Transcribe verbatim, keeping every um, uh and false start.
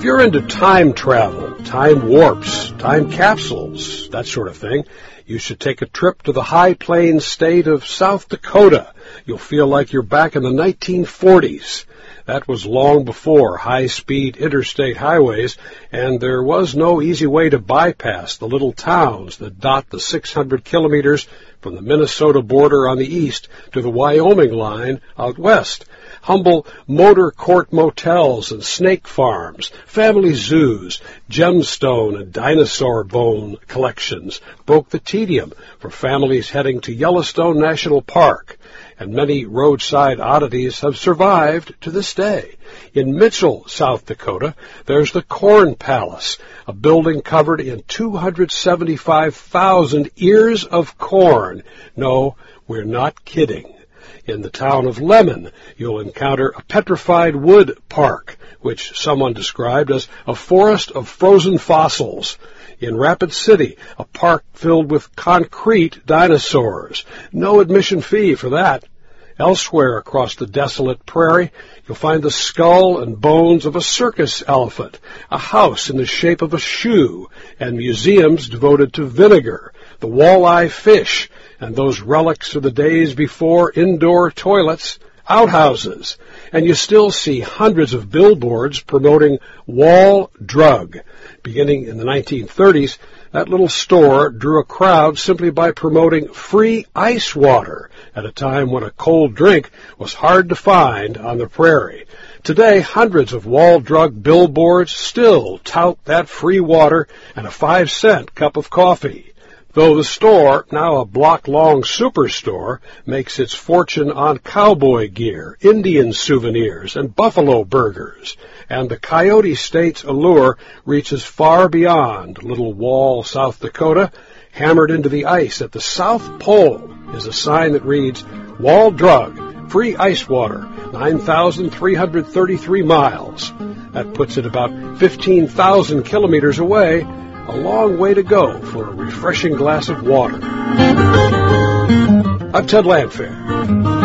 If you're into time travel, time warps, time capsules, that sort of thing, you should take a trip to the high plains state of South Dakota. You'll feel like you're back in the nineteen forties. That was long before high-speed interstate highways, and there was no easy way to bypass the little towns that dot the six hundred kilometers from the Minnesota border on the east to the Wyoming line out west. Humble motor court motels and snake farms, family zoos, gemstone and dinosaur bone collections broke the tedium for families heading to Yellowstone National Park, and many roadside oddities have survived to this day. In Mitchell, South Dakota, there's the Corn Palace, a building covered in two hundred seventy-five thousand ears of corn. No, we're not kidding. In the town of Lemon, you'll encounter a petrified wood park, which someone described as a forest of frozen fossils. In Rapid City, a park filled with concrete dinosaurs. No admission fee for that. Elsewhere across the desolate prairie, you'll find the skull and bones of a circus elephant, a house in the shape of a shoe, and museums devoted to vinegar, the walleye fish, and those relics of the days before indoor toilets, outhouses. And you still see hundreds of billboards promoting Wall Drug. Beginning in the nineteen thirties, that little store drew a crowd simply by promoting free ice water at a time when a cold drink was hard to find on the prairie. Today, hundreds of Wall Drug billboards still tout that free water and a five-cent cup of coffee. Though the store, now a block-long superstore, makes its fortune on cowboy gear, Indian souvenirs, and buffalo burgers, and the Coyote State's allure reaches far beyond Little Wall, South Dakota. Hammered into the ice at the South Pole is a sign that reads, Wall Drug, free ice water, nine thousand three hundred thirty-three miles. That puts it about fifteen thousand kilometers away. A long way to go for a refreshing glass of water. I'm Ted Landfair.